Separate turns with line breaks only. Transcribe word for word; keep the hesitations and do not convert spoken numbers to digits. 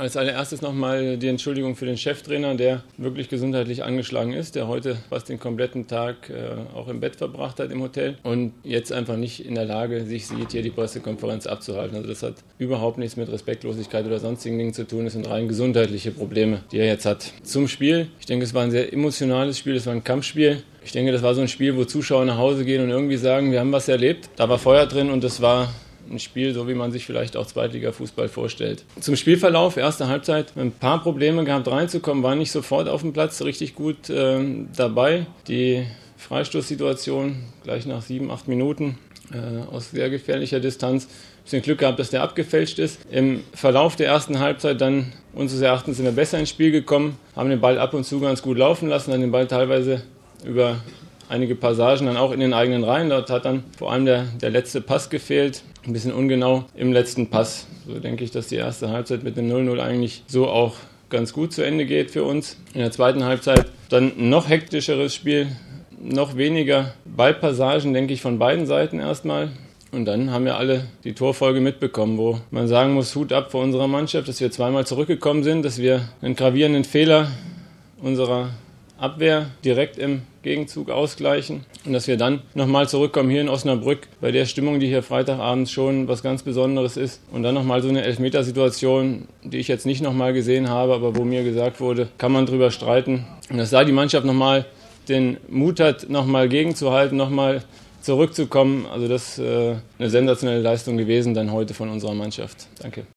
Als allererstes nochmal die Entschuldigung für den Cheftrainer, der wirklich gesundheitlich angeschlagen ist, der heute fast den kompletten Tag äh, auch im Bett verbracht hat im Hotel und jetzt einfach nicht in der Lage sich sieht, hier die Pressekonferenz abzuhalten. Also das hat überhaupt nichts mit Respektlosigkeit oder sonstigen Dingen zu tun. Es sind rein gesundheitliche Probleme, die er jetzt hat. Zum Spiel. Ich denke, es war ein sehr emotionales Spiel, es war ein Kampfspiel. Ich denke, das war so ein Spiel, wo Zuschauer nach Hause gehen und irgendwie sagen, wir haben was erlebt. Da war Feuer drin und das war ein Spiel, so wie man sich vielleicht auch Zweitliga-Fußball vorstellt. Zum Spielverlauf, erste Halbzeit, ein paar Probleme gehabt reinzukommen, war nicht sofort auf dem Platz richtig gut äh, dabei. Die Freistoßsituation gleich nach sieben, acht Minuten äh, aus sehr gefährlicher Distanz. Ein bisschen Glück gehabt, dass der abgefälscht ist. Im Verlauf der ersten Halbzeit dann unseres Erachtens sind wir besser ins Spiel gekommen, haben den Ball ab und zu ganz gut laufen lassen, dann den Ball teilweise über einige Passagen dann auch in den eigenen Reihen. Dort hat dann vor allem der, der letzte Pass gefehlt. Ein bisschen ungenau im letzten Pass. So denke ich, dass die erste Halbzeit mit dem null null eigentlich so auch ganz gut zu Ende geht für uns. In der zweiten Halbzeit dann ein noch hektischeres Spiel, noch weniger Ballpassagen, denke ich, von beiden Seiten erstmal. Und dann haben wir alle die Torfolge mitbekommen, wo man sagen muss, Hut ab vor unserer Mannschaft, dass wir zweimal zurückgekommen sind, dass wir einen gravierenden Fehler unserer Abwehr direkt im Gegenzug ausgleichen und dass wir dann nochmal zurückkommen hier in Osnabrück bei der Stimmung, die hier Freitagabends schon was ganz Besonderes ist und dann nochmal so eine Elfmetersituation, die ich jetzt nicht nochmal gesehen habe, aber wo mir gesagt wurde, kann man drüber streiten und dass da die Mannschaft nochmal den Mut hat, nochmal gegenzuhalten, nochmal zurückzukommen, also das ist äh, eine sensationelle Leistung gewesen dann heute von unserer Mannschaft. Danke.